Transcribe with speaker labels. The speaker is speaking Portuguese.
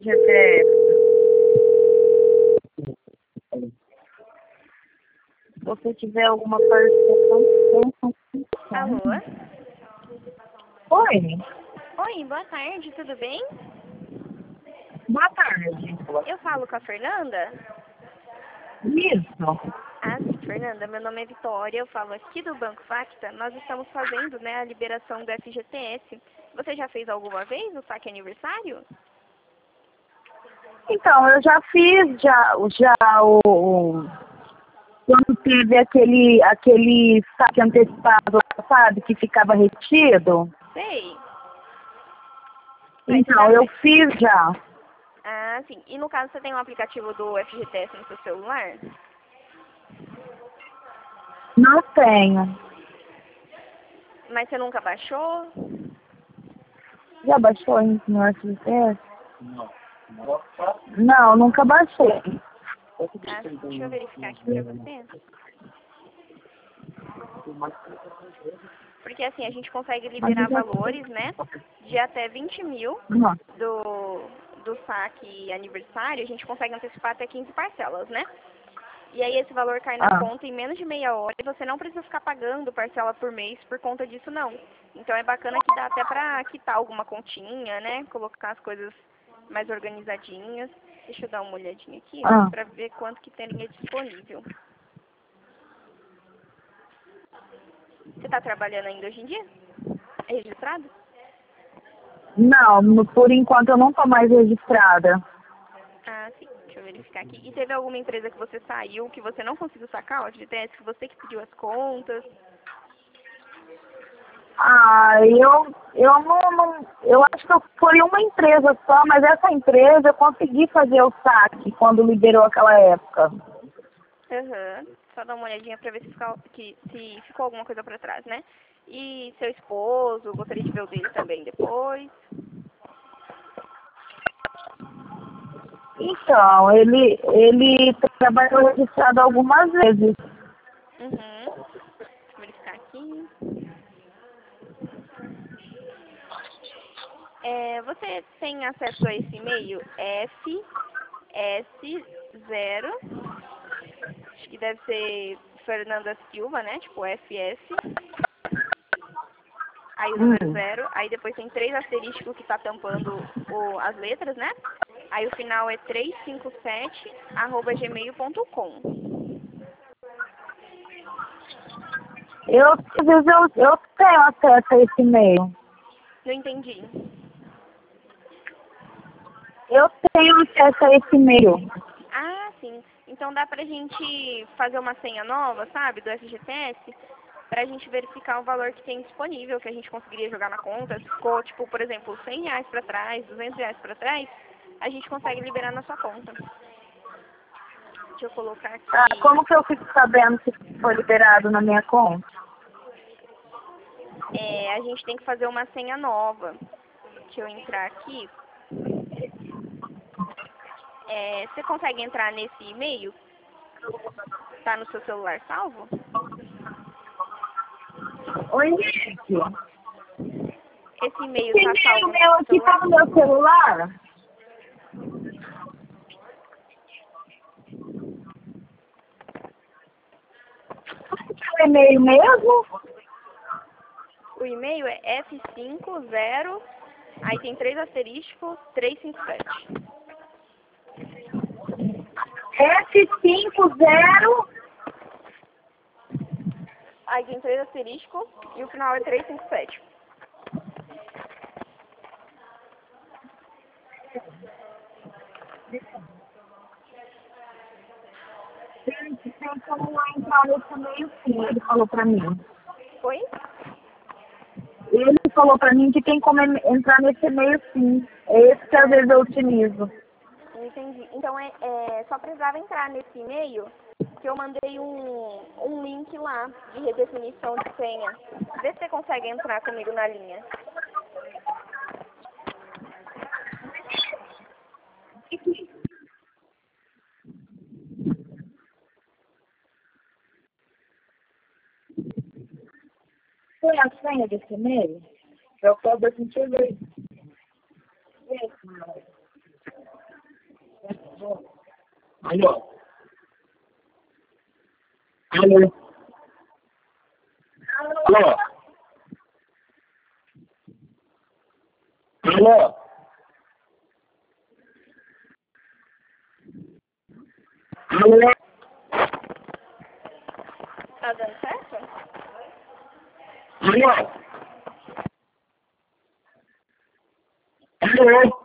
Speaker 1: FGTS. Se você tiver alguma participação...
Speaker 2: Alô?
Speaker 1: Oi,
Speaker 2: Oi, boa tarde, tudo bem?
Speaker 1: boa tarde.
Speaker 2: Eu falo com a Fernanda?
Speaker 1: Isso.
Speaker 2: Ah, sim, Fernanda, meu nome é Vitória, eu falo aqui do Banco Facta. Nós estamos fazendo, né, a liberação do FGTS. Você já fez alguma vez o saque aniversário?
Speaker 1: Então, eu já fiz quando teve aquele saque antecipado, sabe, que ficava retido.
Speaker 2: Sei. Mas você
Speaker 1: Então,
Speaker 2: já
Speaker 1: eu
Speaker 2: fez.
Speaker 1: fiz já.
Speaker 2: Ah, sim. E no caso, você tem um aplicativo do FGTS no seu celular?
Speaker 1: Não tenho.
Speaker 2: Mas você nunca baixou?
Speaker 1: Já baixou no FGTS? Não, nunca baixei.
Speaker 2: Ah, sim. Deixa eu verificar aqui pra você. Porque assim, a gente consegue
Speaker 1: Mas eu
Speaker 2: liberar
Speaker 1: já
Speaker 2: valores, né, de até 20 mil
Speaker 1: Não.
Speaker 2: do saque aniversário. A gente consegue antecipar até 15 parcelas, né? E aí esse valor cai na
Speaker 1: Ah,
Speaker 2: conta em menos de meia hora e você não precisa ficar pagando parcela por mês por conta disso, não. Então é bacana que dá até pra quitar alguma continha, né, colocar as coisas mais organizadinhas. Deixa eu dar uma olhadinha aqui
Speaker 1: ah.
Speaker 2: pra ver quanto que teria disponível. Você tá trabalhando ainda hoje em dia? É registrado?
Speaker 1: Não, por enquanto eu não estou mais registrada.
Speaker 2: Ah, sim. Deixa eu verificar aqui. E teve alguma empresa que você saiu, que você não conseguiu sacar o FGTS, que você que pediu as contas?
Speaker 1: Ah, eu acho que foi uma empresa só, mas essa empresa eu consegui fazer o saque quando liberou aquela época.
Speaker 2: Aham. Só dar uma olhadinha pra ver se ficou alguma coisa pra trás, né? E seu esposo, gostaria de ver o dele também depois.
Speaker 1: Então, ele trabalhou registrado algumas vezes.
Speaker 2: Uhum. Deixa eu verificar aqui. Você tem acesso a esse e-mail? FS0, acho que deve ser Fernanda Silva, né? Tipo FS. Aí o número
Speaker 1: Hum.
Speaker 2: 0, aí depois tem 3 asterísticos que tá tampando as letras, né? Aí o final é 357@gmail.com.
Speaker 1: Às vezes eu tenho acesso a esse e-mail.
Speaker 2: Não entendi.
Speaker 1: Eu tenho acesso a esse e-mail.
Speaker 2: Ah, sim. Então dá pra gente fazer uma senha nova, sabe, do FGTS, pra gente verificar o valor que tem disponível, que a gente conseguiria jogar na conta. Se ficou, tipo, por exemplo, R$ 100 pra trás, R$ 200 pra trás, a gente consegue liberar na sua conta. Deixa eu colocar
Speaker 1: Ah,
Speaker 2: aqui.
Speaker 1: como que eu fico sabendo se foi liberado na minha conta?
Speaker 2: A gente tem que fazer uma senha nova. Deixa eu entrar aqui. Você consegue entrar nesse e-mail? Tá no seu celular salvo?
Speaker 1: Oi, gente.
Speaker 2: Esse e-mail
Speaker 1: Esse
Speaker 2: tá
Speaker 1: e-mail
Speaker 2: salvo no
Speaker 1: meu
Speaker 2: seu
Speaker 1: aqui
Speaker 2: celular?
Speaker 1: tá no meu celular? Qual que é o e-mail mesmo?
Speaker 2: O e-mail é F50, aí tem 3 asterísticos, 357.
Speaker 1: F50.
Speaker 2: Aí tem 3 asterísticos e o final é 357.
Speaker 1: Gente, tem como lá entrar nesse e-mail sim, ele falou pra mim.
Speaker 2: Foi?
Speaker 1: Ele falou pra mim que tem como entrar nesse e-mail sim. É esse que às vezes eu utilizo.
Speaker 2: Entendi. Então só precisava entrar nesse e-mail que eu mandei um link lá de redefinição de senha. Vê se você consegue entrar comigo na linha.
Speaker 1: Foi a senha desse e-mail? Eu acabo de ver.
Speaker 3: Alô? Alô? Alô? Alô? Alô?
Speaker 2: Tá dando certo?
Speaker 3: Alô? Alô?